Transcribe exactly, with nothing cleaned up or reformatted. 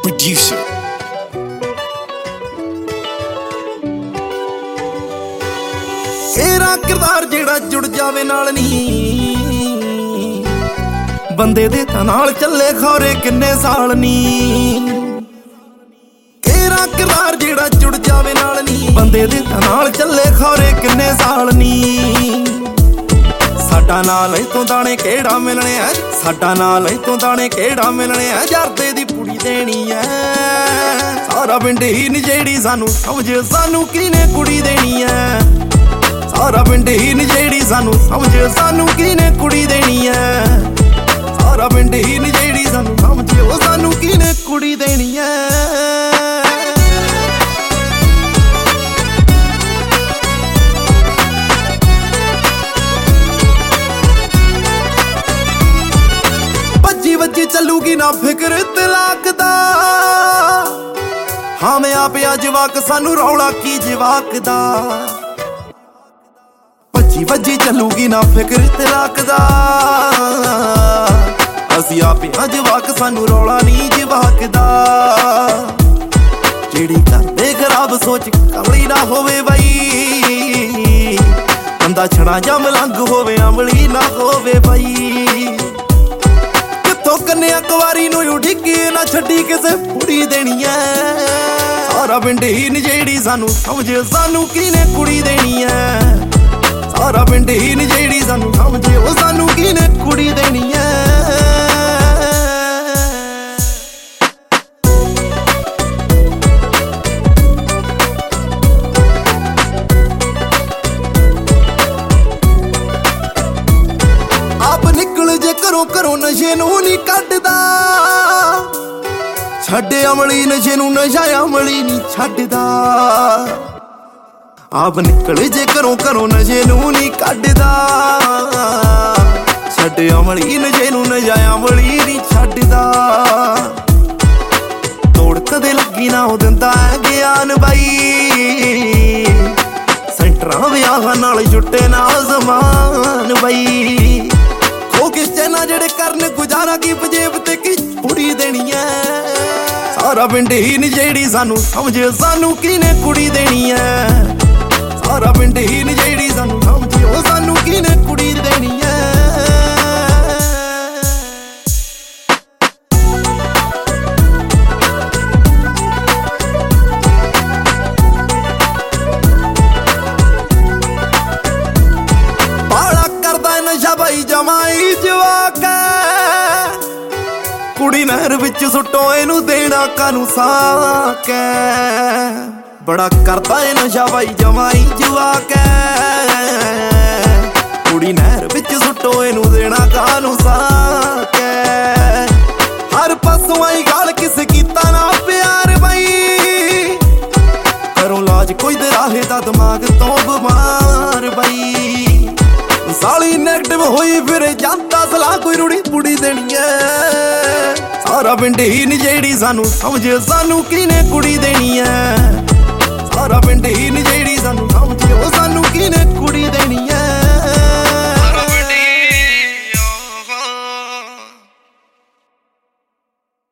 producer. तेरा किरदार जेड़ा जुड़ जावे नाल नी बंदे दे तां नाल चले खौरे किन्ने साल नी। तेरा किरदार जेड़ा जुड़ जावे नाल नी बंदे दे तां नाल चले खौरे किन्ने साल नी। साडा नाल इतों दाने केड़ा मिलने है, साडा नाल इतों दाने केड़ा मिलने है, जरदे दी पुड़ी देनी है। सारा पिंड ही नजेड़ी सानू समझ सानू किने कुड़ी देनी है। सारा पिंड ही नजेड़ी सानू समझ सानू किने कुड़ी देनी है। सारा पिंड ही नजेड़ी सानू समझ ओ सानू किने कुड़ी देनी है। भज्जी भज्जी चलूगी ना फिक्र तलाक दा, हाँ मैं आप जवाक सानू रौला की जवाक दा। भज्जी भज्जी चलूगी ना फिक्र तलाक दा, असी आप जवाक सानू रौला नी जवाक दा। जेड़ी करदे खराब सोच कमली ना होवे बई, बंदा छड़ा जा मलंग होवे अमली ना होवे बई। कित्थों कन्या कुवारी नूं उडिकी ना छड्डी किसे कुड़ी देनी है। सारा पिंड ही नजेड़ी सानू समझ सानू किने कुड़ी देनी है। सारा पिंड ही नजेड़ी सानू समझ ओ सानू किने कुड़ी देनी है। आप निकल जे करो करो नशे नू नी कड्डदा, छड्डे अमली नशे नू नशा अमली नी छड्डदा। आप निकल जे करो करो नशे नू नी कड्डदा, छड्डे अमली नशे नू नशा अमली नी छड्डदा। तोड़ कदे लगी ना ओ दिंदा है ज्ञान बाई, सेंटरां विआहां नाल जुट्टे ना ज़मान बई। खो किस चैना जेड़े करन गुजारा की पजेब ते की कुड़ी देनी है। सारा पिंड ही नजेड़ी सानू समझ सानू किने कुड़ी देनी है। सारा पिंड ही नजेड़ी सानू समझ ओ सानू किने कुड़ी देनी है। बाला करदा नशा भाई जमाई जवाक, कुड़ी नहर विच सुट्टो इनू देना कानू साक। बड़ा करता है नशा भाई जमाई जवाक, कुड़ी नहर विच सुट्टो इनू देना कानू साक। हर पासों आई गाल किस कीता ना प्यार बई, करो लाज कोई दे राहे दा दिमाग तो बीमार बई। साली नेगटिव होई फिर जानता सलाह कोई रुड़ी पुड़ी देनी है। सारा पिंड ही नजेड़ी सानू समझ सानू किने कुड़ी देनी है। सारा पिंड ही